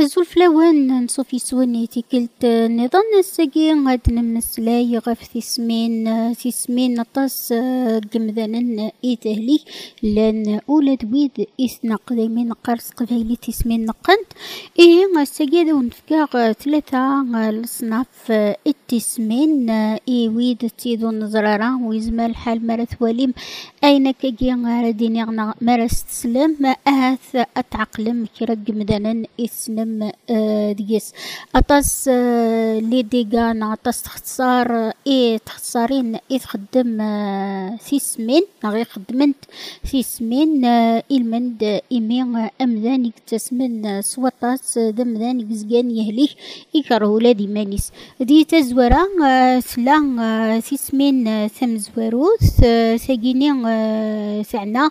الزلفلاوان نصوفي سواني تيكلت نظام الساقي غاد نمسلاي غف تيسمين نطاس قمذانا إيتهلي لان أولاد ويد إثناق دايما نقارس قبايلي تيسمين نقنت الساقي ذو نفكاغ ثلاثة الصناف التسمين ويد تيدو نزرارا ويزمال الحال مرث وليم أين كاقي غارديني مرس تسلم أهث أتعقلم كرا قمذانا إثناق ديس أطاس لي ديغان أطاس تختصار تختصارين تخدم سيسمين غير خدمنت سيسمين المند إيمين أمذانك تسمن سوطاس دمذانك زقان يهليه إكره ولادي مانيس دي تزورا سلا سيسمين ثم زواروث ساقيني سعنا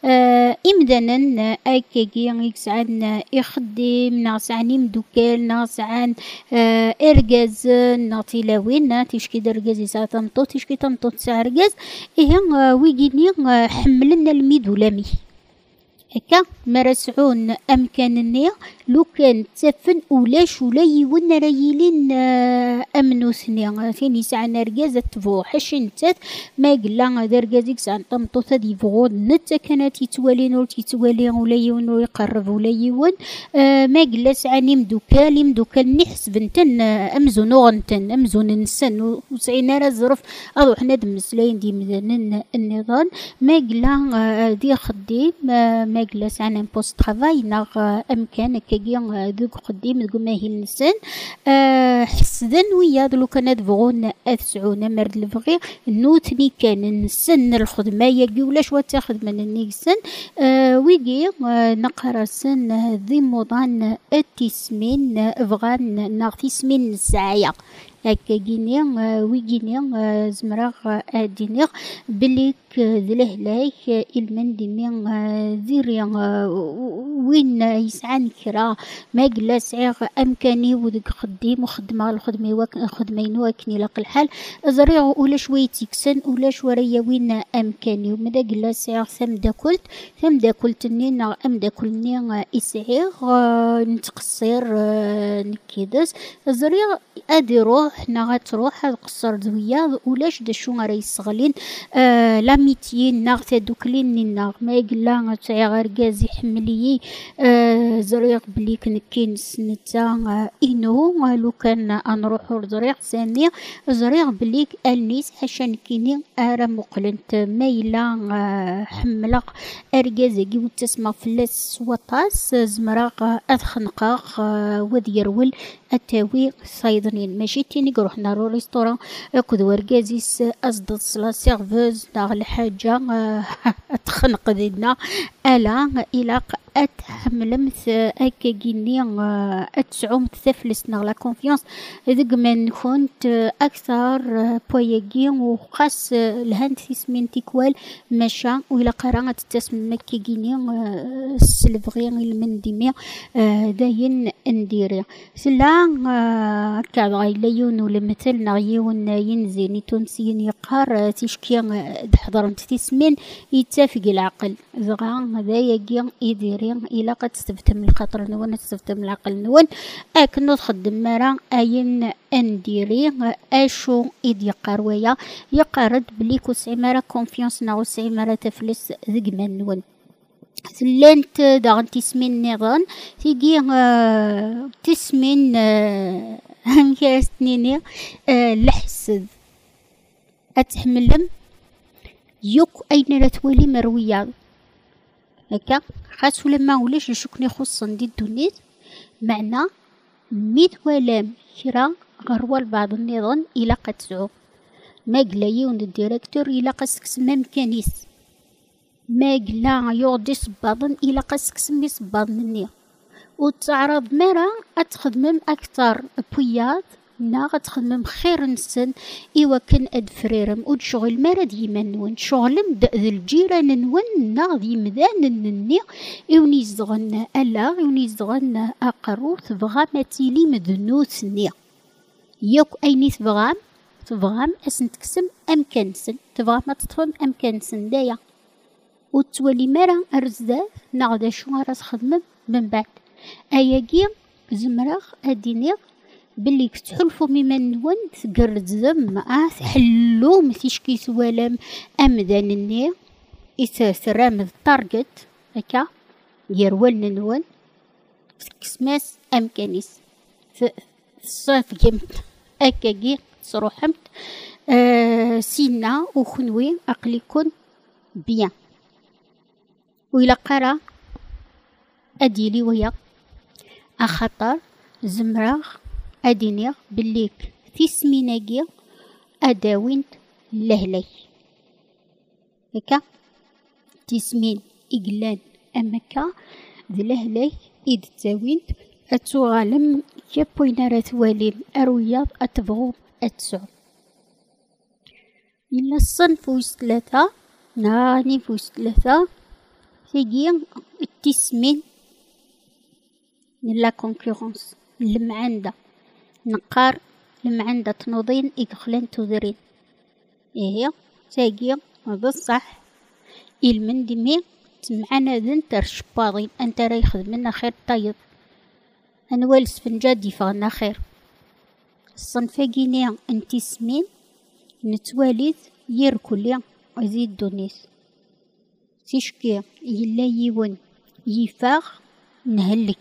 إمدانا أكاكي يكسعن يخدم ناصعني مدوكال ناصعان إرجاز ناطيلاوين تيشكي درجاز يسا تمطو تيشكي تمطو تسع رجاز ويجيني حملنا الميدولامي هكا مرسعون أمكانني لو كان تسفن ولاش ولا يون رايلين أمنوثني ثاني ساعة رجازة تفو حشنتات ما قلا درجازيك ساعة طمطوثة دي فغود نتا كانت يتوالين ولا يون ويقرب ولا يون ما قلا ساعة مدوكال نحسبنتن أمزون نسن وسعينا رزرف أضو حنا دمسلاين دي مذنن النظام ما قلا دي خديم ما جلس عن بوست ترافاي ناغ أمكان كاقيا ذوك قديم ذوك ماهي نسان حسدن ويا ذلو كان دفغون أثسعون مرد الفغي نوتني كان نسن الخدمة يجي ولا شوى تاخد من النيسن ويجي نقرسن ذي موضان التسمين فغان ناغ تسمين الساعية هكا جيني ويجيني زمراغ أدينيغ بليك ذلهلاك المندمي ذيري وين يسعان كرا ما قلا سعيغ أمكاني وذك خديم وخدمة الخدمين واكني لق الحال زريغ ولا شوي تيكسن ولا شوية وين أمكاني وماذا قلا سعيغ ثم داكلت نينا أم داكلني إسعيغ نتقصير نكيدس زريغ أديروه حنا غتروح هاد قصر دويا ولاش دا شو غرا يسغلين لاميتيين ناغ تادوكلين ناغ ما يقلا تاعي غير كازي حمليي زريق بلي كنكين سنتا إنو لو كان نروحو زريق ثاني زريق بليك النيس حاشا كيني أرا مقلنت مايلا حملق أركازي كي وتسمى فلاس وطاس زمراق أذخنقاق وديرول التاوي صيدنين ماشي تيني روح نارو ريستوران اكد وركازيس ازدد صلا سيرفوز ناغ الحاجة تخنق دينا الا الى اتحملمت اكا كيني اتسعوم تثفلس ناغ لا كونفيونس ذق من كنت اكثر بوياكي وخاص الهند تسمين تيكوال مشا وإلا قرا تتسمى مكي كيني السلفغي المندمي داين نديري سلا كاد غايليون ولا مثل نغيون ينزيني تونسيين يقار تشكي دحضرنت تسمين يتفق العقل زغا هذا يجي يديرين إلا قد تستفتم الخاطر نون تستفتم العقل نون أكنو تخدم مرا أين أنديري أشو إد يقارويا يقارد بليكو سعمارة كونفيونس ناغو سعمارة تفلس ذقمان نون سلنت داغن تسمين نظام تيجي تسمين همكاستنيني لحسد أتحملم يوك أين لا تولي مروية هكا خاصو لما ولاش يشكني خصا دي الدنيت معنى ميت ولام كرا غروال بعض النظام إلا قد تعو ما قلايون الديريكتور إلا قسكس ممكانيس ما قلا يوضي صباضن إلا قسك سمي صباضن مني وتعرض مرة أتخدمم أكثر بويات نا غتخدمم خير نسن إوا كان أدفريرم وتشغل مرة ديما نون شغلم ذا الجيران نون نا ذي مذان نني إوني زغن ألا إوني زغن أقرو تبغى ماتيلي مذنوثني يوك أيني تبغام أسن تكسم أمكانسن تبغى ما تطفم أمكانسن دايا وتولي مرة أرزداف ناغدا شو راس خدمة من بعد أياكي زمرغ أدينيغ بلي كتحلفو مما نون تقرزم تحلو مثيشكي سوالم أمدان النيغ إسرام التارجت هكا يروال نون كسماس أمكانيس صاف جمت أكاكي صروحمت سينا وخنوي أقليكن بيان وإلا قرا أديلي ويا أخطر زمراغ أدينيغ بليك تسميناكي أداوين لهلي هكا تسمين إقلان أمكا ذي لهلي إذ تاوين أتوغالم يبوين راتواليم أروياض أتبغو أتسعو إلا الصنف ويس ثلاثة ناني فويس ثلاثة تيجي التسمين لا كونكورونس المعندة نقار المعندة تنوضين إدخلان تذرين إيه تيجي بصح المندمي تمعنا ذن ترشباضين أنت راي خدمنا خير طيب أنوال سفنجاد يفغنا خير الصنفة جينيا انتي سمين نتواليث يركلي أزيد دونيس تشكي يلا يون يفاغ نهلك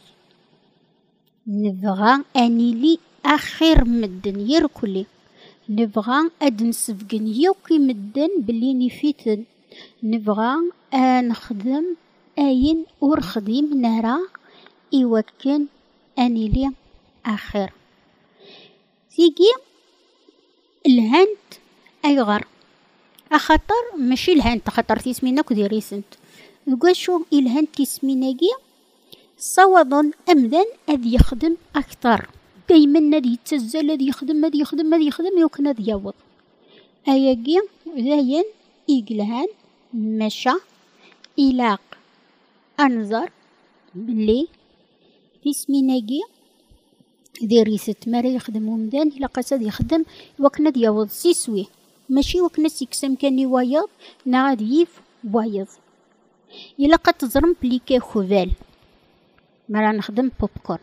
نبغى أنيلي آخر مدن يركلي نبغى أدنسفقن يوكي مدن بلي نفيتن نبغى نخدم أين ورخديم نرى إيوكن أنيلي آخر تيجي الهند أيغر أخطر ماشي الهند خطر تسمينك ذي ريسنت وقاشو الهند تسميناكي صوضا أمدن أذ يخدم أكثر دايما نادي يتسزل أذ يخدم يوكن أذ يوض أياكي ذاين إيقلهان مشى إلاق أنظر بلي تسميناكي ذي ريست مرا يخدم ومدان إلا قصد يخدم وكنا دياوض سيسوي ماشي وكنا سيكسام كان يوايض نعاد يف وايض إلا قد تزرم بليكا خوفال مرا نخدم بوبكورن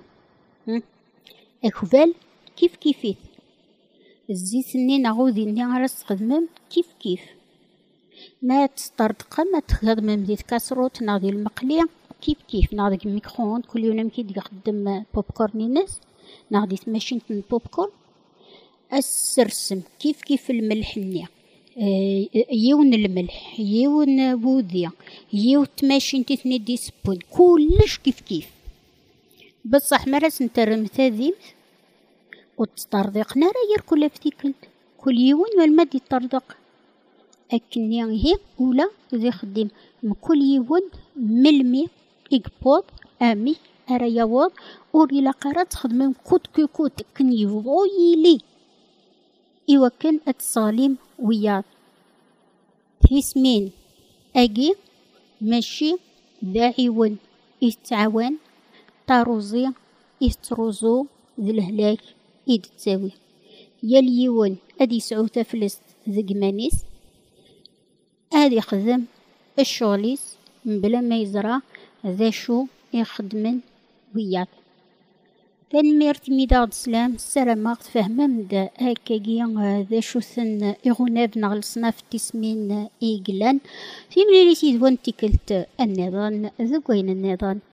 خوفال كيف كيفيت الزيت ني نعوذي ني عرس خدمم كيف ما تستردق ما تخدم ديت كاسروت ناضي المقلي كيف ناضي الميكرووند كل يوم كي يخدم بوبكورن ناس ناضي ماشين البوبكورن السرسم كيف الملح نيا يون الملح يون بوديا يون تماشين تثني دي سبون كلش كيف بصح مرس نترم ثاذيم وتطردق نارا يركل فتيكلت كل يوم والمد يطردق أكني هي ولا ذي خديم كل يوم ملمي إقبوض أمي أرياوض أوري لقرات خدمم كوت كن يفويلي إوا كان أتصاليم وياض تسمين أجي ماشي ذاعيون يتعاون طاروزي يتروزو ذي الهلاك إيد تساوي يليون أدي سعو تفلس ذقمانيس أدي خدم الشغليس بلا ما يزرع ذا شو يخدمن وياك تنميرت ميداد سلام السلام فهمم دا هكاكي ذا شو ثن إغناب نغلصنا في تسمين إيقلان في مليلي سيدوان تيكلت النظام ذوين النظام